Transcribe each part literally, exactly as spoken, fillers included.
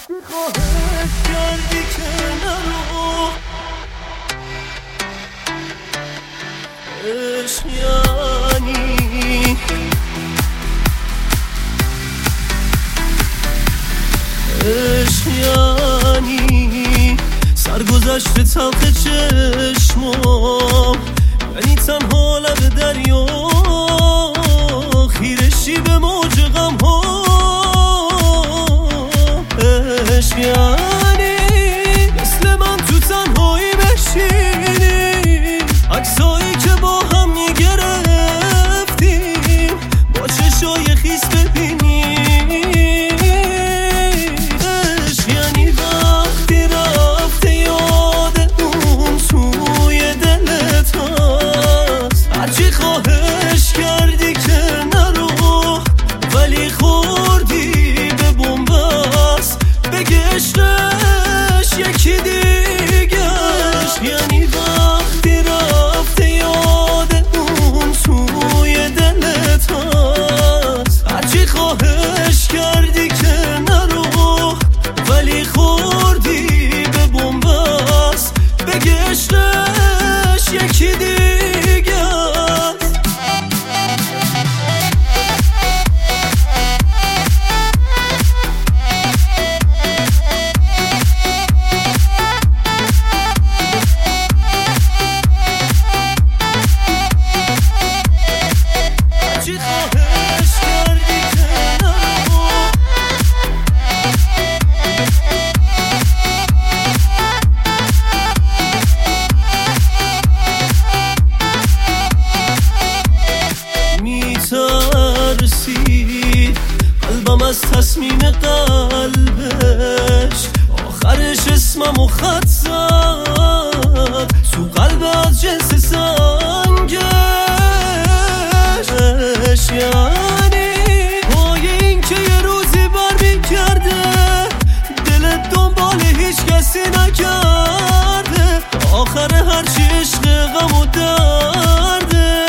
وقتی خواهش کردی که نرو عشق یعنی عشق یعنی سرگذشت تلخ چشمام، یعنی تنها لب دریا خیرشی به موج غم ها. عشق یعنی مثل من تو تنهایی بشینی، عکسایی که با هم میگرفتیم با چشای خیس ببینی. عشق یعنی وقتی رفته یاد اون توی دلت هست، هرچی خواهش کردی که نرو ولی خوردی به بنبست، بگه عشقش یکی دیگه. عشق یعنی وقتی رفته یاد اون توی دلت هست، هرچی خواهش کردی که نرو ولی خوردی به بنبست، بگه عشقش یکی دیگه. میترسید قلبم از تصمیم قلبش، آخرش اسممو خط زد تو قلب از جنس سنگش. یعنی پای این که یه روزی بر میکرده دلت دنبال هیچ کسی نکرده، آخر هرچی عشق غم و درده.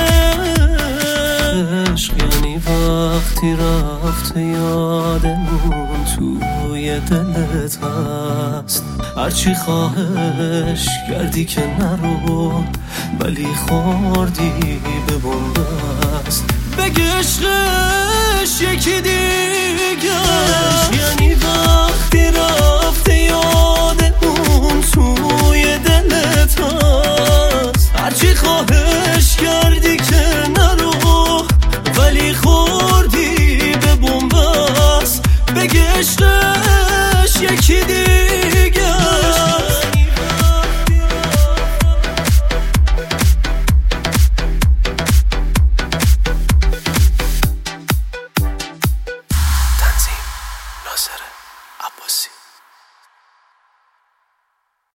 عشق یعنی وقتی رفته یادمون توی دلت هست، هرچی خواهش کردی که نرو ولی خوردی به بنبست، بگه عشقش یکی دیگه. عشق یعنی وقتی رفته یاد اون توی دلت هست، هرچی خواهش کردی که نرو ولی خوردی به بنبست، بگه عشقش یکی دیگه. تنظیم ناصر عباسی.